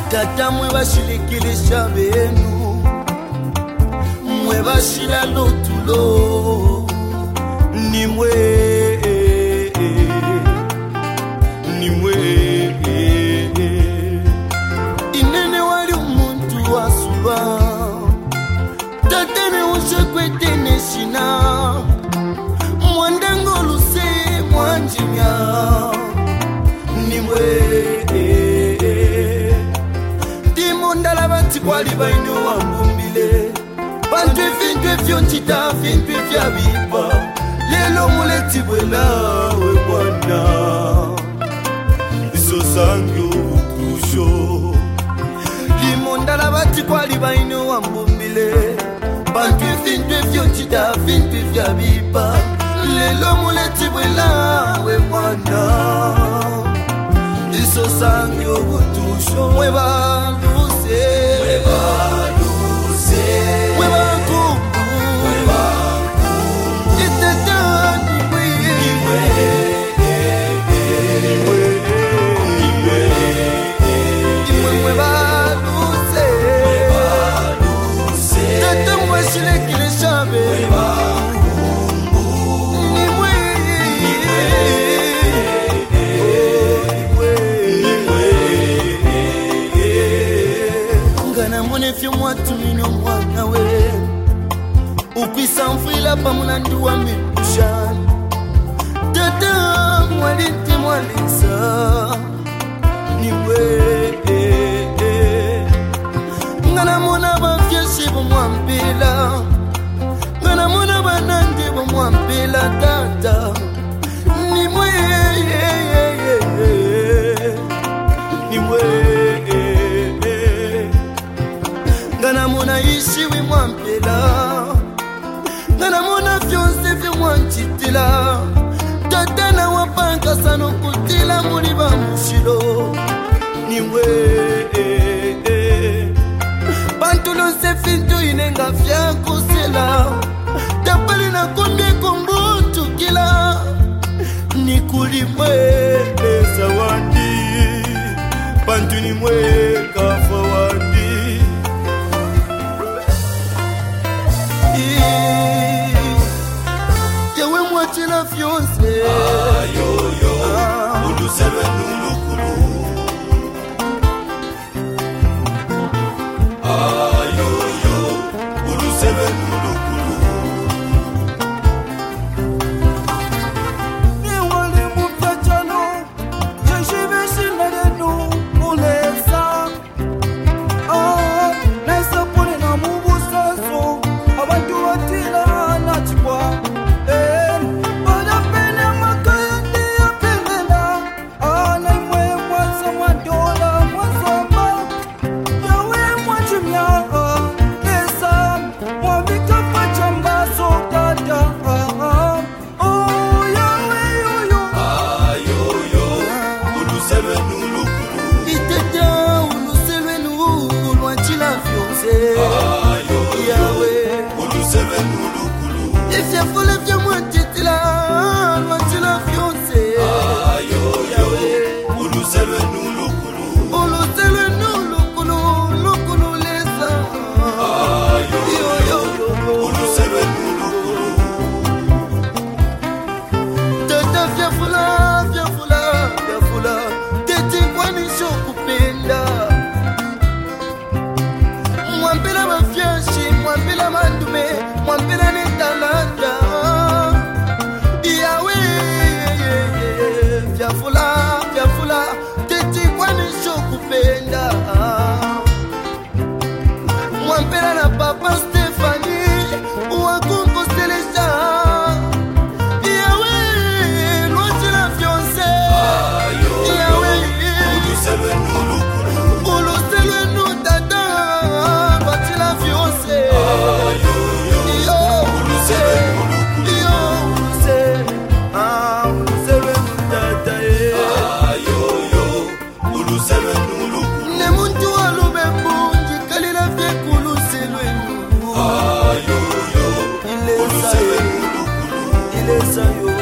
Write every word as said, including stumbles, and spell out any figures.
Tata mwe bashilikilisha benu, mwe bashila lotulo, ni mwe, ni mwe. Inene wali umuntu wasuba, tata ne ushekwete neshina, mwandango luse mwanjimya, ni mwe. Ndala bati kwali baino wambumbile bantu vintu vyontita vintu vya bipa lelo muleti bwela we bwana iso sangyo utusho limondala bati kwali baino wambumbile bantu vintu vyontita vintu vya bipa lelo muleti bwela we bwana iso sangyo utusho mweba Weba luze, weba kumbu, weba kumbu. Itata niwe, niwe, niwe, niwe, niwe. Weba luze, weba luze. Tata mwashile kile shabe, weba kumbu. Niwe, niwe, Fio mwatu mino mwana we upisa mfila pa mnanduwa mipushani tata mwaliti mwalisa niwe ngana mwana bafyeshi bumwampila ngana mwana banandi bumwampila tata niwe niwe Ngana mona ishi wi mwampela Ngana mona fyonse vi mwanchitila Tata na wapanka sano kutila muliba mushilo Niwe Bantulo se fintu inenga fya kusela Tapali na kumbi kumbutu kila Nikuli mwe sawandi Bantu ni mwe kafawandi Yewe mwache la fiance Ayoyo Ulusebe nulukulu Ayoyo Ulusebe nulukulu Niwali mutachano Jeshive shinarenu Ulesa Ah Naisa pone na mubusaso Abantu watila nachikwa Eh Bada pene makayandi ya pemela Ana imwe mwanza mwadola mwazamba Yawe mwajimya Nesa Mwavika pachamba sokata Oh yawe yoyo Ayoyo Ulusebe nulukulu Iteta ulusebe nulu Wachila fiose Yawe Ulusebe nulukulu Ifya fule fya mwantitila Wachila fiose Ayoyo Ulusebe nulukulu Ulusebe nulukulu Lukulu lesa Ayoyo Ulusebe nulukulu Tata fya fula Fya fula Fya fula Teti kwani shokupenda Mwampila mafyashi Mwampila mandume Mwampila netalanda Yawe Vyafula Vyafula Teti kwani shokupenda Mwampila na papa Stefani Wakungu Selesha Yawe Lwachi la fiance Yawe Ulusebe nulukulu Ulusebe nulukulu tata Lwachi la fiance Ne muntu alube mbunji kalila fye kulusilwe Ilesa yo